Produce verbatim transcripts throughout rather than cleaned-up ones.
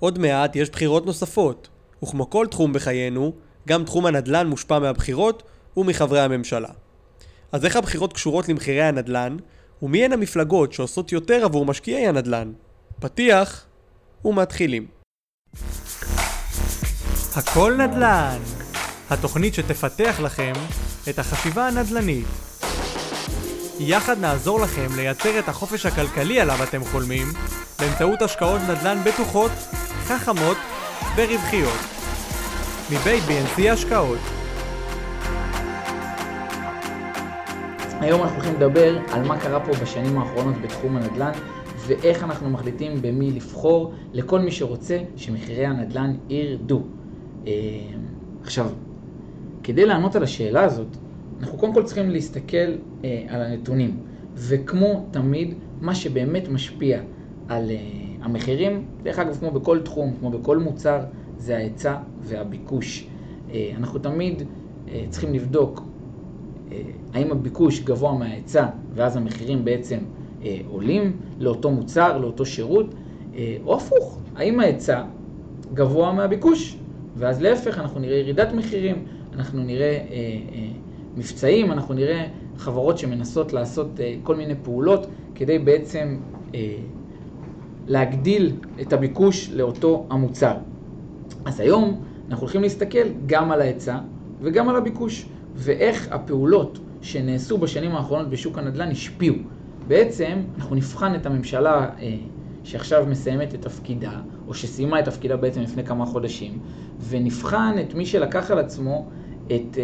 עוד מעט יש בחירות נוספות, וכמו כל תחום בחיינו, גם תחום הנדל"ן מושפע מהבחירות ומחברי הממשלה. אז איך הבחירות קשורות למחירי הנדל"ן, ומי הן המפלגות שעושות יותר עבור משקיעי הנדל"ן? פתיח ומתחילים. הכל נדל"ן, התוכנית שתפתח לכם את החשיבה הנדל"נית. יחד נעזור לכם לייצר את החופש הכלכלי עליו אתם חולמים, באמצעות השקעות נדל"ן בטוחות, חכמות ורווחיות. מבית בי אן סי השקעות. היום אנחנו הולכים לדבר על מה קרה פה בשנים האחרונות בתחום הנדל"ן, ואיך אנחנו מחליטים במי לבחור לכל מי שרוצה שמחירי הנדל"ן ירדו. עכשיו, כדי לענות על השאלה הזאת, אנחנו קודם כל צריכים להסתכל אה, על הנתונים, וכמו תמיד, מה שבאמת משפיע על אה, המחירים, דרך אגב, כמו בכל תחום, כמו בכל מוצר, זה ההיצע והביקוש. אה, אנחנו תמיד אה, צריכים לבדוק אה, האם הביקוש גבוה מההיצע, ואז המחירים בעצם אה, עולים לאותו מוצר, לאותו שירות, אה, או הפוך, האם ההיצע גבוה מהביקוש, ואז להפך, אנחנו נראה ירידת מחירים, אנחנו נראה אה, אה, מבצעים, אנחנו נראה חברות שמנסות לעשות uh, כל מיני פעולות כדי בעצם uh, להגדיל את הביקוש לאותו המוצר. אז היום אנחנו הולכים להסתכל גם על ההיצע וגם על הביקוש, ואיך הפעולות שנעשו בשנים האחרונות בשוק הנדל"ן השפיעו. בעצם אנחנו נבחן את הממשלה uh, שעכשיו מסיימת את תפקידה, או שסיימה את תפקידה בעצם לפני כמה חודשים, ונבחן את מי שלקח על עצמו את... Uh,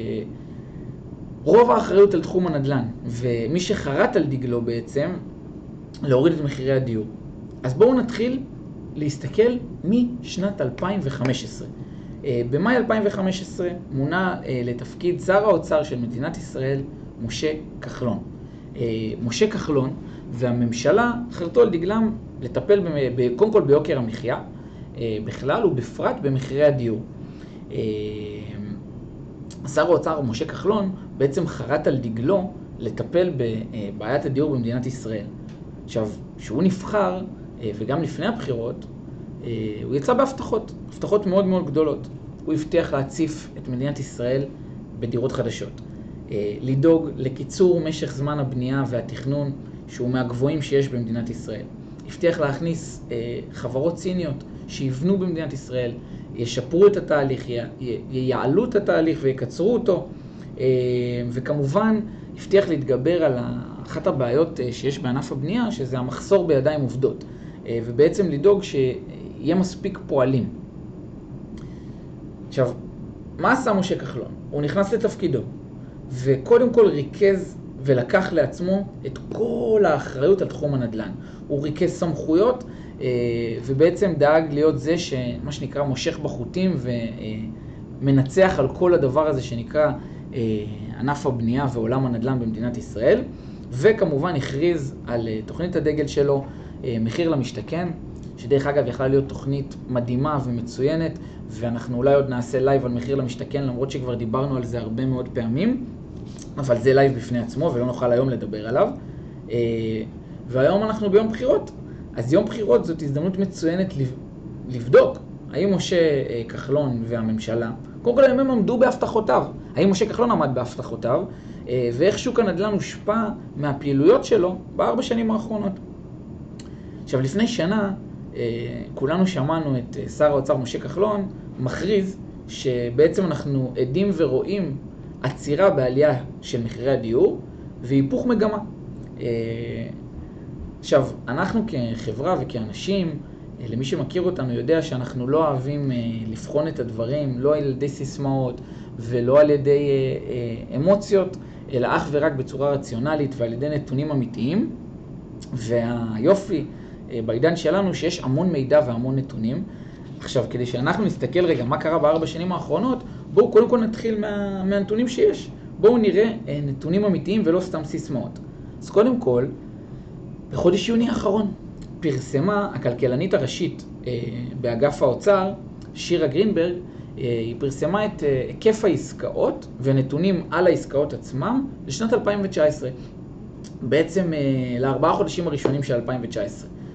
רוב האחריות על תחום הנדל"ן, ומי שחרט על דגלו בעצם, להוריד את מחירי הדיור. אז בואו נתחיל להסתכל משנת אלפיים וחמש עשרה. במאי אלפיים וחמש עשרה מונה לתפקיד שר האוצר של מדינת ישראל, משה כחלון. משה כחלון והממשלה חרטו על דגלם לטפל קודם כל ביוקר המחיה, בכלל ובפרט במחירי הדיור. שר האוצר משה כחלון בעצם חרט על דגלו לטפל בבעיית הדיור במדינת ישראל. עכשיו, שהוא נבחר, וגם לפני הבחירות, הוא יצא בהבטחות, הבטחות מאוד מאוד גדולות. הוא הבטיח להציף את מדינת ישראל בדירות חדשות, לדאוג לקיצור משך זמן הבנייה והתכנון, שהוא מהגבוהים שיש במדינת ישראל. הבטיח להכניס חברות סיניות שיבנו במדינת ישראל, ישפרו את התהליך, ייעלו את התהליך ויקצרו אותו, וכמובן הבטיח להתגבר על אחת הבעיות שיש בענף הבנייה, שזה המחסור בידיים עובדות, ובעצם לדאוג שיהיה מספיק פועלים. עכשיו, מה עשה משה כחלון? הוא נכנס לתפקידו, וקודם כל ריכז ולקח לעצמו את כל האחריות על תחום הנדל"ן. הוא ריכז סמכויות, ובעצם דאג להיות זה שמה שנקרא מושך בחוטים ומנצח על כל הדבר הזה שנקרא ענף הבנייה ועולם הנדל"ן במדינת ישראל, וכמובן הכריז על תוכנית הדגל שלו, מחיר למשתכן, שדרך אגב יכלה להיות תוכנית מדהימה ומצוינת, ואנחנו אולי עוד נעשה לייב על מחיר למשתכן, למרות שכבר דיברנו על זה הרבה מאוד פעמים, אבל זה לייב בפני עצמו ולא נוכל היום לדבר עליו. והיום אנחנו ביום בחירות. אז יום בחירות זאת הזדמנות מצוינת לבדוק האם משה כחלון והממשלה, קודם כל הם עמדו בהבטחותיו, האם משה כחלון עמד בהבטחותיו, ואיך שוק הנדל"ן הושפע מהפעילויות שלו בארבע שנים האחרונות. עכשיו, לפני שנה כולנו שמענו את שר האוצר משה כחלון מכריז שבעצם אנחנו עדים ורואים עצירה בעלייה של מחירי הדיור והיפוך מגמה. עכשיו, אנחנו כחברה וכאנשים, למי שמכיר אותנו יודע שאנחנו לא אוהבים לבחון את הדברים, לא על ידי סיסמאות ולא על ידי אמוציות, אלא אך ורק בצורה רציונלית ועל ידי נתונים אמיתיים. והיופי בעידן שלנו שיש המון מידע והמון נתונים. עכשיו, כדי שאנחנו נסתכל רגע מה קרה בארבע שנים האחרונות, בואו קודם כל נתחיל מה, מהנתונים שיש. בואו נראה נתונים אמיתיים ולא סתם סיסמאות. אז קודם כל, בחודש יוני האחרון פרסמה הכלכלנית הראשית אה, באגף האוצר, שירה גרינברג, אה, היא פרסמה את אה, היקף העסקאות ונתונים על העסקאות עצמם לשנת אלפיים תשע עשרה, בעצם אה, לארבעה חודשים הראשונים של אלפיים תשע עשרה.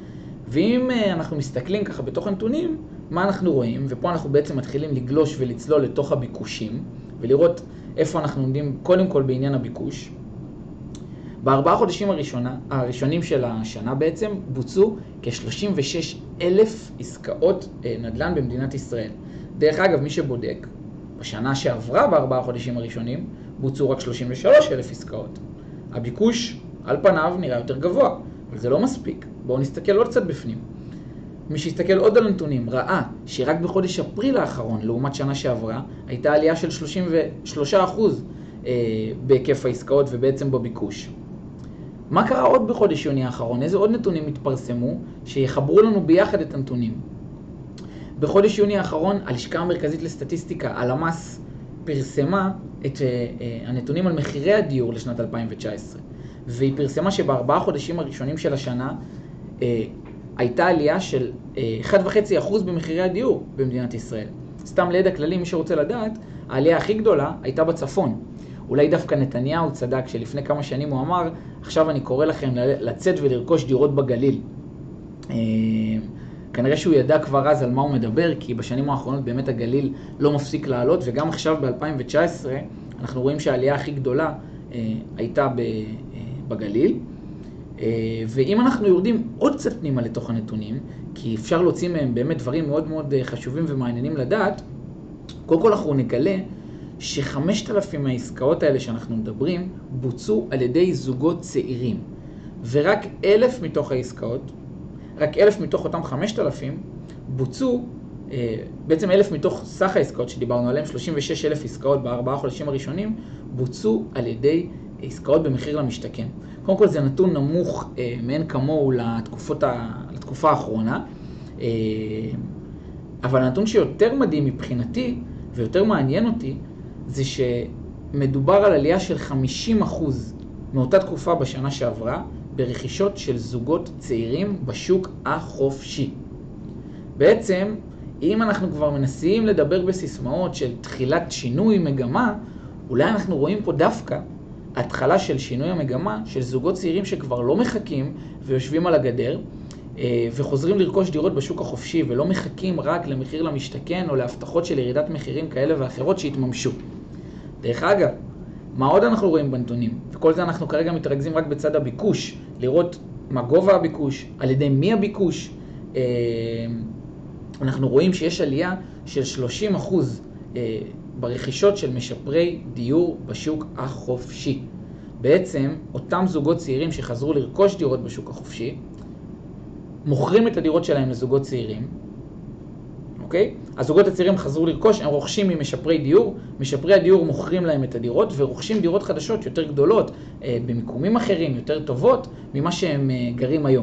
ואם אנחנו מסתכלים ככה בתוך הנתונים, מה אנחנו רואים? ופה אנחנו בעצם מתחילים לגלוש ולצלול לתוך הביקושים, ולראות איפה אנחנו עומדים קודם כל בעניין הביקוש. בארבעה חודשים הראשונה, הראשונים של השנה בעצם בוצעו כ-שלושים ושש אלף עסקאות נדל"ן במדינת ישראל. דרך אגב, מי שבודק, בשנה שעברה בארבעה חודשים הראשונים, בוצעו רק שלושים ושלוש אלף עסקאות. הביקוש על פניו נראה יותר גבוה, אבל זה לא מספיק. בואו נסתכל עוד קצת בפנים. מי שיסתכל עוד על הנתונים ראה שרק בחודש אפריל האחרון, לעומת שנה שעברה, הייתה עלייה של שלושים ושלושה אחוז בהיקף העסקאות ובעצם בביקוש. מה קרה עוד בחודש יוני האחרון? איזה עוד נתונים התפרסמו שיחברו לנו ביחד את הנתונים? בחודש יוני האחרון, הלשכה המרכזית לסטטיסטיקה, הלמ"ס, פרסמה את הנתונים על מחירי הדיור לשנת אלפיים תשע עשרה. והיא פרסמה שבארבעה חודשים הראשונים של השנה הייתה עלייה של אחד וחצי אחוז במחירי הדיור במדינת ישראל. סתם לידע כללי, מי שרוצה לדעת, העלייה הכי גדולה הייתה בצפון. אולי דווקא נתניהו צדק שלפני כמה שנים הוא אמר, עכשיו אני קורא לכם לצאת ולרכוש דירות בגליל. כנראה שהוא ידע כבר אז על מה הוא מדבר, כי בשנים האחרונות באמת הגליל לא מפסיק לעלות, וגם עכשיו ב-אלפיים תשע עשרה אנחנו רואים שהעלייה הכי גדולה הייתה בגליל. ואם אנחנו יורדים עוד קצת פנימה לתוך הנתונים, כי אפשר להוציא מהם באמת דברים מאוד מאוד חשובים ומעניינים לדעת, קודם כל אנחנו נגלה ש-חמשת אלפים מהעסקאות האלה שאנחנו מדברים בוצעו על ידי זוגות צעירים. ורק אלף מתוך העסקאות, רק אלף מתוך אותם חמשת אלפים, בוצעו, בעצם אלף מתוך סך העסקאות שדיברנו עליהם, שלושים ושש אלף עסקאות בארבעה חודשים הראשונים, בוצעו על ידי עסקאות במחיר למשתכן. קודם כל זה נתון נמוך אה, מעין כמוהו לתקופות ה... לתקופה האחרונה, אה, אבל הנתון שיותר מדהים מבחינתי ויותר מעניין אותי, זה שמדובר על עלייה של חמישים אחוז מאותה תקופה בשנה שעברה, ברכישות של זוגות צעירים בשוק החופשי. בעצם, אם אנחנו כבר מנסים לדבר בסיסמאות של תחילת שינוי מגמה, אולי אנחנו רואים פה דווקא התחלה של שינוי המגמה של זוגות צעירים שכבר לא מחכים ויושבים על הגדר וחוזרים לרכוש דירות בשוק החופשי ולא מחכים רק למחיר למשתכן או להבטחות של ירידת מחירים כאלה ואחרות שהתממשו. דרך אגב, מה עוד אנחנו רואים בנתונים? וכל זה אנחנו כרגע מתרכזים רק בצד הביקוש, לראות מה גובה הביקוש, על ידי מי הביקוש. אנחנו רואים שיש עלייה של שלושים אחוז ברכישות של משפרי דיור בשוק החופשי. בעצם, אותם זוגות צעירים שחזרו לרכוש דירות בשוק החופשי, מוכרים את הדירות שלהם לזוגות צעירים, אוקיי? הזוגות הצעירים חזרו לרכוש, הם רוכשים ממשפרי דיור, משפרי הדיור מוכרים להם את הדירות, ורוכשים דירות חדשות יותר גדולות, במיקומים אחרים, יותר טובות, ממה שהם גרים היום.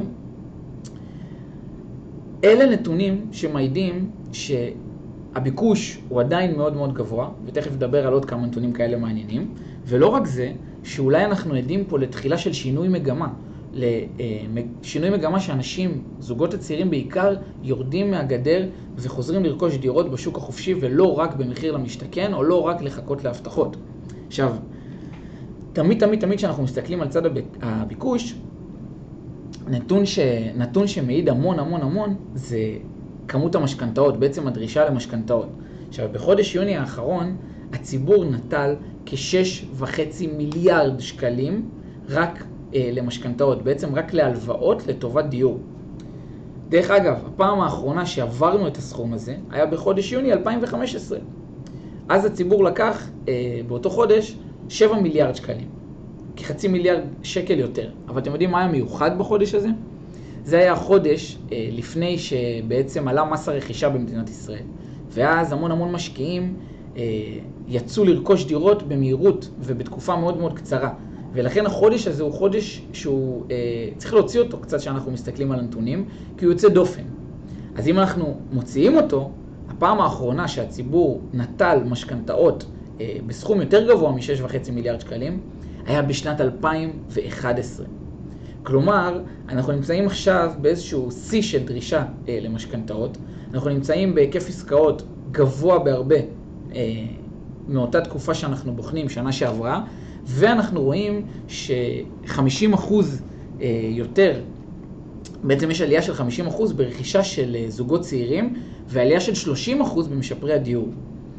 אלה נתונים שמעידים ש... הביקוש הוא עדיין מאוד מאוד גבוה, ותכף נדבר על עוד כמה נתונים כאלה מעניינים, ולא רק זה, שאולי אנחנו עדים פה לתחילה של שינוי מגמה, לשינוי מגמה שאנשים, זוגות הצעירים בעיקר, יורדים מהגדר וחוזרים לרכוש דירות בשוק החופשי, ולא רק במחיר למשתכן, או לא רק לחכות להבטחות. עכשיו, תמיד תמיד תמיד שאנחנו מסתכלים על צד הביקוש, נתון, ש... נתון שמעיד המון המון המון, זה כמות המשכנתאות, בעצם הדרישה למשכנתאות. עכשיו, בחודש יוני האחרון, הציבור נטל כשש וחצי מיליארד שקלים רק אה, למשכנתאות, בעצם רק להלוואות לטובת דיור. דרך אגב, הפעם האחרונה שעברנו את הסכום הזה, היה בחודש יוני אלפיים וחמש עשרה. אז הציבור לקח אה, באותו חודש שבעה מיליארד שקלים, כחצי מיליארד שקל יותר. אבל אתם יודעים מה היה מיוחד בחודש הזה? זה היה החודש אה, לפני שבעצם עלה מס הרכישה במדינת ישראל. ואז המון המון משקיעים אה, יצאו לרכוש דירות במהירות ובתקופה מאוד מאוד קצרה. ולכן החודש הזה הוא חודש שהוא אה, צריך להוציא אותו קצת שאנחנו מסתכלים על הנתונים, כי הוא יוצא דופן. אז אם אנחנו מוציאים אותו, הפעם האחרונה שהציבור נטל משכנתאות אה, בסכום יותר גבוה מ-שש וחצי מיליארד שקלים, היה בשנת אלפיים ואחת עשרה. כלומר, אנחנו נמצאים עכשיו באיזשהו שיא של דרישה אה, למשכנתאות. אנחנו נמצאים בהיקף עסקאות גבוה בהרבה אה, מאותה תקופה שאנחנו בוחנים, שנה שעברה, ואנחנו רואים ש-חמישים אחוז אה, יותר בעצם יש עלייה של חמישים אחוז ברכישה של זוגות צעירים, ועלייה של שלושים אחוז במשפרי הדיור.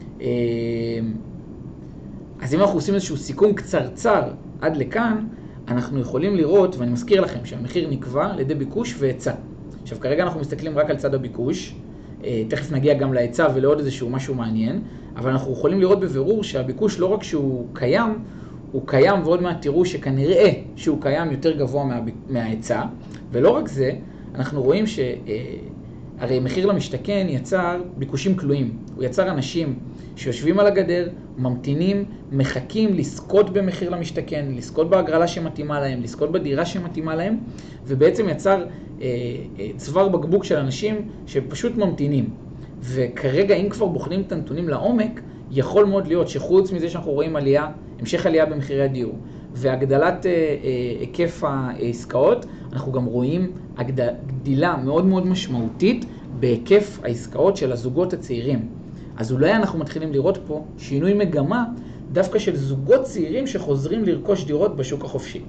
אז אם אנחנו עושים איזשהו סיכום קצרצר עד לכאן, אנחנו יכולים לראות, ואני מזכיר לכם שהמחיר נקבע על ידי ביקוש והיצע. עכשיו כרגע אנחנו מסתכלים רק על צד הביקוש, תכף נגיע גם להיצע ולעוד איזשהו משהו מעניין, אבל אנחנו יכולים לראות בבירור שהביקוש לא רק שהוא קיים, הוא קיים ועוד מעט תראו שכנראה שהוא קיים יותר גבוה מה, מההיצע, ולא רק זה, אנחנו רואים ש... הרי מחיר למשתכן יצר ביקושים כלואים, הוא יצר אנשים שיושבים על הגדר, ממתינים, מחכים לזכות במחיר למשתכן, לזכות בהגרלה שמתאימה להם, לזכות בדירה שמתאימה להם, ובעצם יצר אה, אה, צוואר בקבוק של אנשים שפשוט ממתינים. וכרגע אם כבר בוחנים את הנתונים לעומק, יכול מאוד להיות שחוץ מזה שאנחנו רואים עלייה, המשך עלייה במחירי הדיור, והגדלת אה, אה, היקף העסקאות, אנחנו גם רואים הגדילה מאוד מאוד משמעותית בהיקף העסקאות של הזוגות הצעירים. אז אולי אנחנו מתחילים לראות פה שינוי מגמה דווקא של זוגות צעירים שחוזרים לרכוש דירות בשוק החופשי.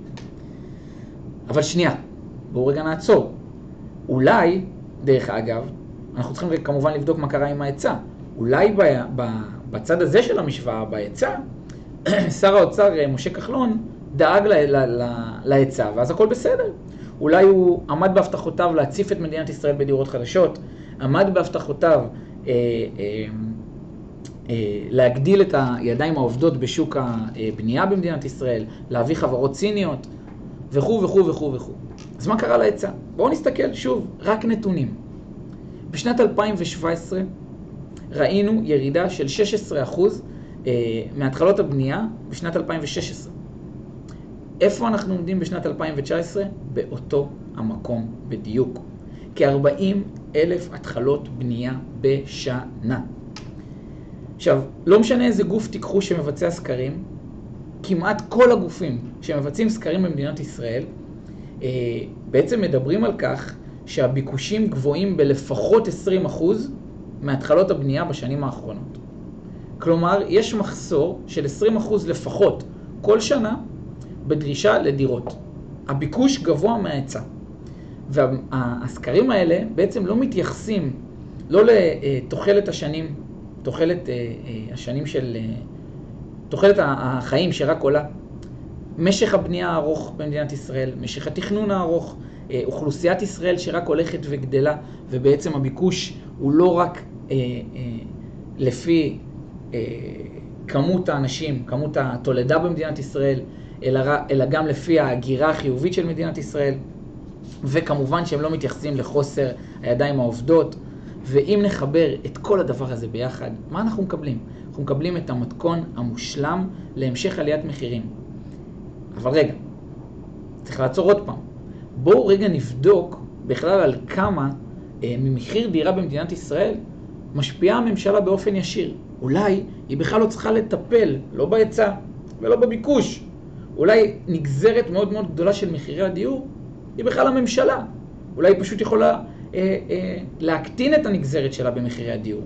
אבל שנייה, בואו רגע נעצור. אולי, דרך אגב, אנחנו צריכים כמובן לבדוק מה קרה עם ההיצע. אולי ב, ב, בצד הזה של המשוואה, בהיצע, שר האוצר משה כחלון דאג להיצע, ואז הכל בסדר. אולי הוא עמד בהבטחותיו להציף את מדינת ישראל בדירות חדשות, עמד בהבטחותיו אה, אה, אה, להגדיל את הידיים העובדות בשוק הבנייה במדינת ישראל, להביא חברות סיניות, וכו' וכו' וכו' וכו'. אז מה קרה להיצע? בואו נסתכל שוב, רק נתונים. בשנת אלפיים שבע עשרה ראינו ירידה של שש עשרה אחוז אה, מהתחלות הבנייה בשנת אלפיים ושש עשרה. איפה אנחנו עומדים בשנת אלפיים תשע עשרה? באותו המקום בדיוק. כ-ארבעים אלף התחלות בנייה בשנה. עכשיו, לא משנה איזה גוף תיקחו שמבצע סקרים, כמעט כל הגופים שמבצעים סקרים במדינת ישראל, בעצם מדברים על כך שהביקושים גבוהים בלפחות עשרים אחוז מהתחלות הבנייה בשנים האחרונות. כלומר, יש מחסור של עשרים אחוז לפחות כל שנה בדרישה לדירות. הביקוש גבוה מההיצע. והסקרים האלה בעצם לא מתייחסים, לא לתוחלת השנים, תוחלת השנים של, תוחלת החיים שרק עולה, משך הבנייה הארוך במדינת ישראל, משך התכנון הארוך, אוכלוסיית ישראל שרק הולכת וגדלה, ובעצם הביקוש הוא לא רק אה, אה, לפי אה, כמות האנשים, כמות התולדה במדינת ישראל, אלא, אלא גם לפי ההגירה החיובית של מדינת ישראל, וכמובן שהם לא מתייחסים לחוסר הידיים העובדות. ואם נחבר את כל הדבר הזה ביחד, מה אנחנו מקבלים? אנחנו מקבלים את המתכון המושלם להמשך עליית מחירים. אבל רגע, צריך לעצור עוד פעם. בואו רגע נבדוק בכלל על כמה אה, ממחיר דירה במדינת ישראל משפיעה הממשלה באופן ישיר. אולי היא בכלל לא צריכה לטפל, לא בהיצע ולא בביקוש. אולי נגזרת מאוד מאוד גדולה של מחירי הדיור היא בכלל הממשלה. אולי היא פשוט יכולה אה, אה, להקטין את הנגזרת שלה במחירי הדיור.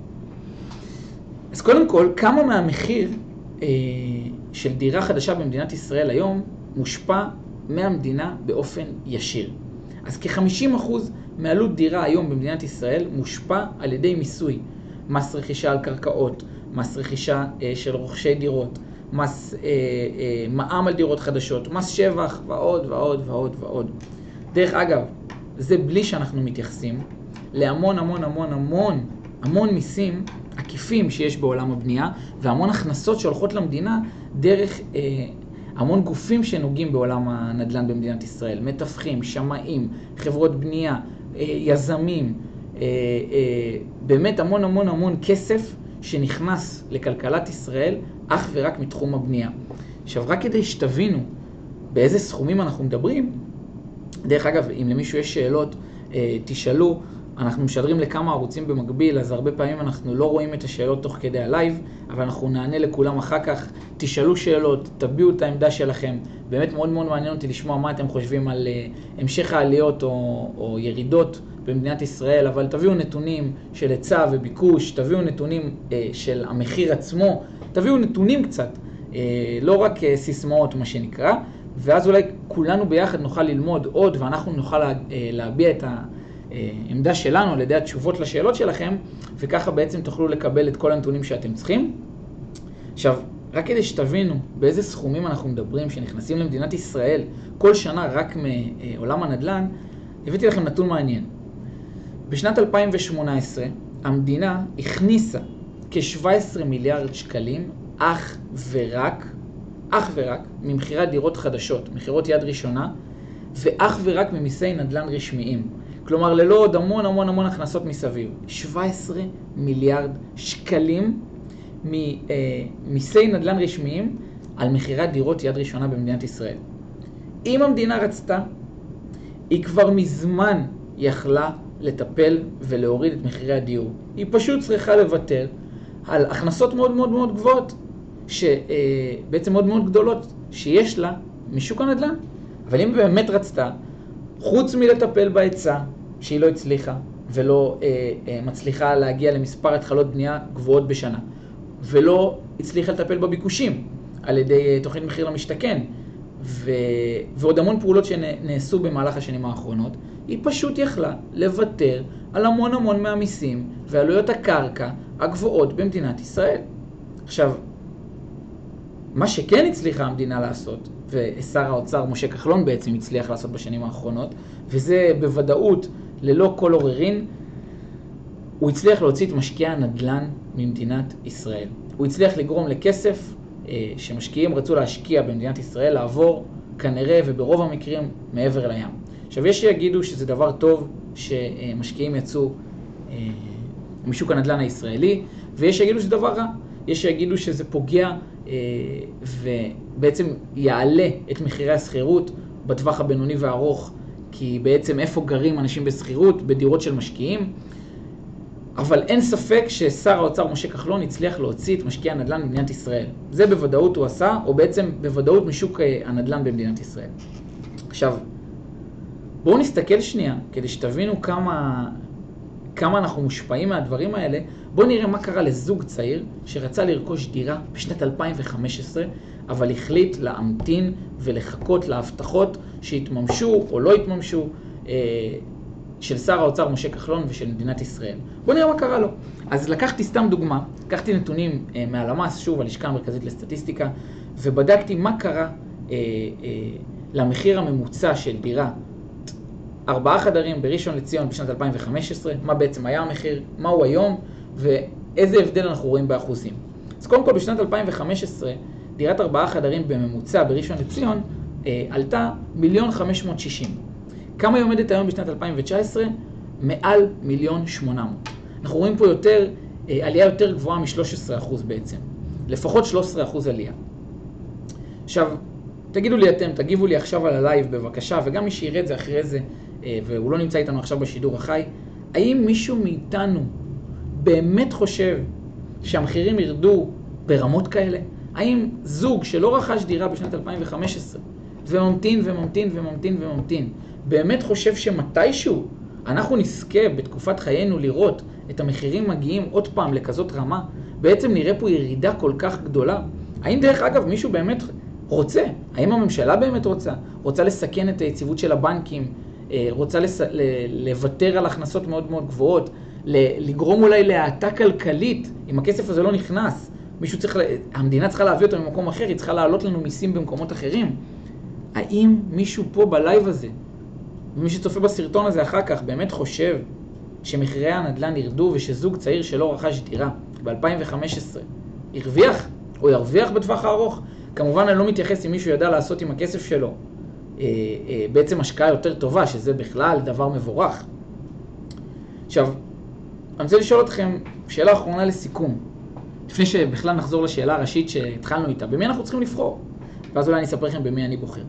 אז קודם כל, כמה מהמחיר אה, של דירה חדשה במדינת ישראל היום מושפע מהמדינה באופן ישיר. אז כ-חמישים אחוז מעלות דירה היום במדינת ישראל מושפע על ידי מיסוי. מס רכישה על קרקעות, מס רכישה אה, של רוכשי דירות, מס אה, אה, מע"מ על דירות חדשות, מס שבח ועוד ועוד ועוד ועוד. דרך אגב, זה בלי שאנחנו מתייחסים להמון המון המון המון המון מיסים עקיפים שיש בעולם הבנייה, והמון הכנסות שהולכות למדינה דרך אה, המון גופים שנוגעים בעולם הנדל"ן במדינת ישראל, מתווכים, שמאים, חברות בנייה, אה, יזמים, אה, אה, באמת המון המון המון כסף שנכנס לכלכלת ישראל אך ורק מתחום הבנייה. עכשיו, רק כדי שתבינו באיזה סכומים אנחנו מדברים, דרך אגב, אם למישהו יש שאלות, אה, תשאלו, אנחנו משדרים לכמה ערוצים במקביל, אז הרבה פעמים אנחנו לא רואים את השאלות תוך כדי הלייב, אבל אנחנו נענה לכולם אחר כך. תשאלו שאלות, תביעו את העמדה שלכם. באמת מאוד מאוד מעניין אותי לשמוע מה אתם חושבים על uh, המשך העליות או, או ירידות במדינת ישראל, אבל תביאו נתונים של היצע וביקוש, תביאו נתונים uh, של המחיר עצמו, תביאו נתונים קצת, uh, לא רק uh, סיסמאות מה שנקרא, ואז אולי כולנו ביחד נוכל ללמוד עוד, ואנחנו נוכל לה, להביע את העמדה שלנו על ידי התשובות לשאלות שלכם, וככה בעצם תוכלו לקבל את כל הנתונים שאתם צריכים. עכשיו, רק כדי שתבינו באיזה סכומים אנחנו מדברים שנכנסים למדינת ישראל כל שנה רק מעולם הנדל"ן, הבאתי לכם נתון מעניין. בשנת אלפיים ושמונה עשרה המדינה הכניסה כ-שבעה עשר מיליארד שקלים אך ורק, אך ורק ממחירת דירות חדשות, מחירות יד ראשונה, ואך ורק ממיסי נדל"ן רשמיים. כלומר, ללא עוד המון המון המון הכנסות מסביב. שבעה עשר מיליארד שקלים ממיסי נדל"ן רשמיים על מחירת דירות יד ראשונה במדינת ישראל. אם המדינה רצתה, היא כבר מזמן יכלה לטפל ולהוריד את מחירי הדיור. היא פשוט צריכה לוותר על הכנסות מאוד מאוד מאוד גבוהות, שבעצם מאוד מאוד גדולות, שיש לה משוק הנדל"ן. אבל אם באמת רצתה, חוץ מלטפל בהיצע, שהיא לא הצליחה, ולא אה, אה, מצליחה להגיע למספר התחלות בנייה גבוהות בשנה, ולא הצליחה לטפל בביקושים על ידי אה, תוכנית מחיר למשתכן, ו... ועוד המון פעולות שנעשו במהלך השנים האחרונות, היא פשוט יכלה לוותר על המון המון מהמיסים ועלויות הקרקע הגבוהות במדינת ישראל. עכשיו, מה שכן הצליחה המדינה לעשות, ושר האוצר משה כחלון בעצם הצליח לעשות בשנים האחרונות, וזה בוודאות ללא כל עוררין, הוא הצליח להוציא את משקיעי הנדל"ן ממדינת ישראל. הוא הצליח לגרום לכסף שמשקיעים רצו להשקיע במדינת ישראל, לעבור כנראה וברוב המקרים מעבר לים. עכשיו, יש שיגידו שזה דבר טוב שמשקיעים יצאו משוק הנדל"ן הישראלי, ויש שיגידו שזה דבר רע. יש שיגידו שזה פוגע ובעצם יעלה את מחירי הסחירות בטווח הבינוני והארוך, כי בעצם איפה גרים אנשים בסחירות? בדירות של משקיעים. אבל אין ספק ששר האוצר משה כחלון הצליח להוציא את משקיעי הנדל"ן במדינת ישראל. זה בוודאות הוא עשה, או בעצם בוודאות משוק הנדל"ן במדינת ישראל. עכשיו, בואו נסתכל שנייה, כדי שתבינו כמה, כמה אנחנו מושפעים מהדברים האלה. בואו נראה מה קרה לזוג צעיר שרצה לרכוש דירה בשנת אלפיים וחמש עשרה, אבל החליט להמתין ולחכות להבטחות שהתממשו או לא התממשו, אה, של שר האוצר משה כחלון ושל מדינת ישראל. בואו נראה מה קרה לו. אז לקחתי סתם דוגמה, לקחתי נתונים אה, מהלמ"ס, שוב, הלשכה המרכזית לסטטיסטיקה, ובדקתי מה קרה אה, אה, למחיר הממוצע של דירה ארבעה חדרים בראשון לציון בשנת אלפיים וחמש עשרה, מה בעצם היה המחיר, מה הוא היום, ואיזה הבדל אנחנו רואים באחוזים. אז קודם כל, בשנת אלפיים וחמש עשרה, דירת ארבעה חדרים בממוצע בראשון לציון אה, עלתה מיליון חמש מאות שישים. כמה היא עומדת היום בשנת אלפיים תשע עשרה? מעל מיליון שמונה מאות. אנחנו רואים פה יותר, עלייה יותר גבוהה מ-שלושה עשר אחוז בעצם. לפחות שלושה עשר אחוז עלייה. עכשיו, תגידו לי אתם, תגיבו לי עכשיו על הלייב בבקשה, וגם מי שיראה את זה אחרי זה, והוא לא נמצא איתנו עכשיו בשידור החי, האם מישהו מאיתנו באמת חושב שהמחירים ירדו ברמות כאלה? האם זוג שלא רכש דירה בשנת אלפיים וחמש עשרה, וממתין וממתין וממתין וממתין, באמת חושב שמתישהו אנחנו נזכה בתקופת חיינו לראות את המחירים מגיעים עוד פעם לכזאת רמה, בעצם נראה פה ירידה כל כך גדולה? האם דרך אגב מישהו באמת רוצה? האם הממשלה באמת רוצה? רוצה לסכן את היציבות של הבנקים? רוצה לס... לוותר על הכנסות מאוד מאוד גבוהות? לגרום אולי להאטה כלכלית? אם הכסף הזה לא נכנס, מישהו צריך, המדינה צריכה להביא אותו ממקום אחר, היא צריכה להעלות לנו מיסים במקומות אחרים. האם מישהו פה בלייב הזה, ומי שצופה בסרטון הזה אחר כך, באמת חושב שמחירי הנדל"ן ירדו ושזוג צעיר שלא רכש דירה ב-אלפיים וחמש עשרה ירוויח או ירוויח בטווח הארוך? כמובן אני לא מתייחס אם מישהו ידע לעשות עם הכסף שלו אה, אה, בעצם השקעה יותר טובה, שזה בכלל דבר מבורך. עכשיו, אני רוצה לשאול אתכם שאלה אחרונה לסיכום, לפני שבכלל נחזור לשאלה הראשית שהתחלנו איתה. במי אנחנו צריכים לבחור? ואז אולי אני אספר לכם במי אני בוחר.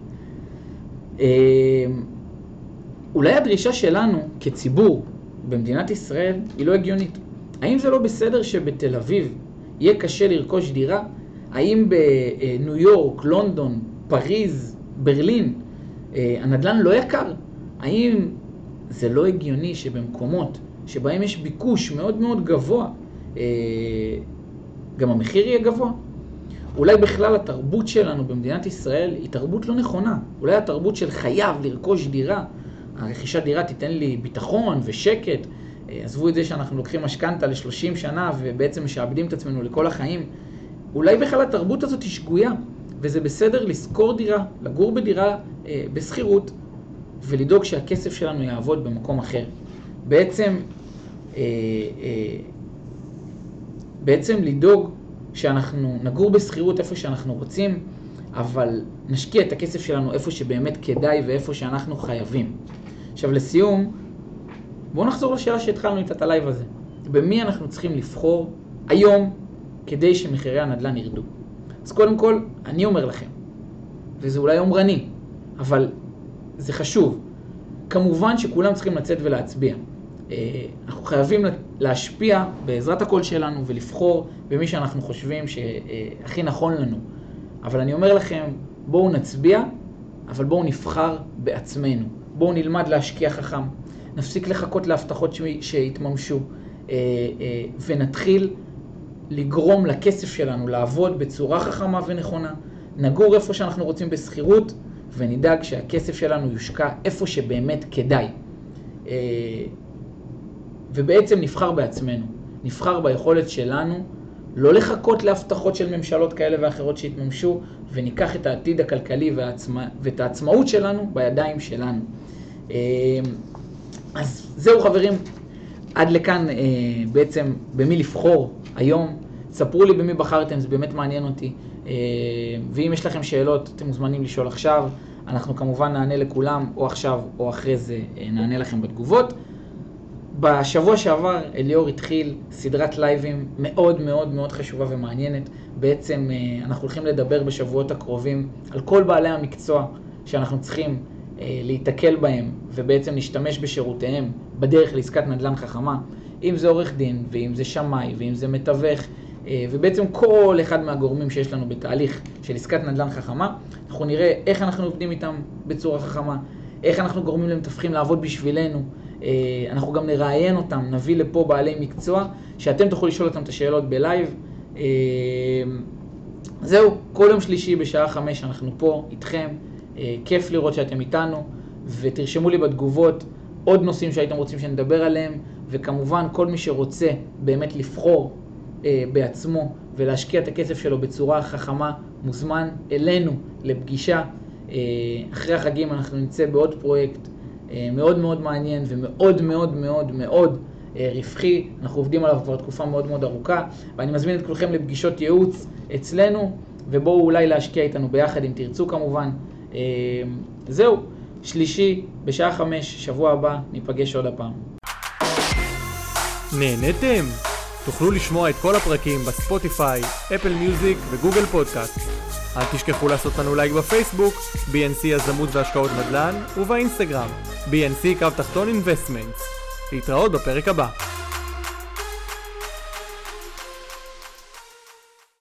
אולי הדרישה שלנו כציבור במדינת ישראל היא לא הגיונית. האם זה לא בסדר שבתל אביב יהיה קשה לרכוש דירה? האם בניו יורק, לונדון, פריז, ברלין, הנדל"ן לא יקר? האם זה לא הגיוני שבמקומות שבהם יש ביקוש מאוד מאוד גבוה, גם המחיר יהיה גבוה? אולי בכלל התרבות שלנו במדינת ישראל היא תרבות לא נכונה. אולי התרבות של חייב לרכוש דירה. הרכישת דירה תיתן לי ביטחון ושקט. עזבו את זה שאנחנו לוקחים משכנתה ל-שלושים שנה ובעצם משעבדים את עצמנו לכל החיים. אולי בכלל התרבות הזאת היא שגויה, וזה בסדר לשכור דירה, לגור בדירה אה, בסחירות, ולדאוג שהכסף שלנו יעבוד במקום אחר. בעצם, אה, אה, בעצם לדאוג שאנחנו נגור בסחירות איפה שאנחנו רוצים, אבל נשקיע את הכסף שלנו איפה שבאמת כדאי ואיפה שאנחנו חייבים. עכשיו לסיום, בואו נחזור לשאלה שהתחלנו איתה את הלייב הזה. במי אנחנו צריכים לבחור היום כדי שמחירי הנדל"ן ירדו? אז קודם כל, אני אומר לכם, וזה אולי אומרני, אבל זה חשוב. כמובן שכולם צריכים לצאת ולהצביע. אנחנו חייבים להשפיע בעזרת הקול שלנו ולבחור במי שאנחנו חושבים שהכי נכון לנו. אבל אני אומר לכם, בואו נצביע, אבל בואו נבחר בעצמנו. בואו נלמד להשקיע חכם. נפסיק לחכות להבטחות שיתממשו, ונתחיל לגרום לכסף שלנו לעבוד בצורה חכמה ונכונה. נגור איפה שאנחנו רוצים בסחירות, ונדאג שהכסף שלנו יושקע איפה שבאמת כדאי. ובעצם נבחר בעצמנו. נבחר ביכולת שלנו לא לחכות להבטחות של ממשלות כאלה ואחרות שהתממשו, וניקח את העתיד הכלכלי והעצמא, ואת העצמאות שלנו בידיים שלנו. אז זהו חברים, עד לכאן בעצם במי לבחור היום. ספרו לי במי בחרתם, זה באמת מעניין אותי. ואם יש לכם שאלות, אתם מוזמנים לשאול עכשיו. אנחנו כמובן נענה לכולם, או עכשיו או אחרי זה נענה לכם בתגובות. בשבוע שעבר אליאור התחיל סדרת לייבים מאוד מאוד מאוד חשובה ומעניינת. בעצם אנחנו הולכים לדבר בשבועות הקרובים על כל בעלי המקצוע שאנחנו צריכים להתקל בהם ובעצם להשתמש בשירותיהם בדרך לעסקת נדל"ן חכמה. אם זה עורך דין, ואם זה שמאי, ואם זה מתווך, ובעצם כל אחד מהגורמים שיש לנו בתהליך של עסקת נדל"ן חכמה, אנחנו נראה איך אנחנו עובדים איתם בצורה חכמה, איך אנחנו גורמים למתווכים לעבוד בשבילנו. אנחנו גם נראיין אותם, נביא לפה בעלי מקצוע, שאתם תוכלו לשאול אותם את השאלות בלייב. זהו, כל יום שלישי בשעה חמש אנחנו פה איתכם. כיף לראות שאתם איתנו, ותרשמו לי בתגובות עוד נושאים שהייתם רוצים שנדבר עליהם, וכמובן כל מי שרוצה באמת לבחור אה, בעצמו ולהשקיע את הכסף שלו בצורה חכמה, מוזמן אלינו לפגישה. אה, אחרי החגים אנחנו נמצא בעוד פרויקט אה, מאוד מאוד מעניין ומאוד מאוד מאוד מאוד אה, רווחי. אנחנו עובדים עליו כבר תקופה מאוד מאוד ארוכה, ואני מזמין את כולכם לפגישות ייעוץ אצלנו, ובואו אולי להשקיע איתנו ביחד אם תרצו כמובן. אה, זהו, שלישי בשעה חמש, שבוע הבא, ניפגש עוד הפעם. נהנתם? תוכלו לשמוע את כל הפרקים בספוטיפיי, אפל מיוזיק וגוגל פודקאסט. אל תשכחו לעשות לנו לייק בפייסבוק, בי אן סי יזמות והשקעות נדל"ן, ובאינסטגרם, בי אן סי קו תחתון אינבסטמנטס. להתראות בפרק הבא.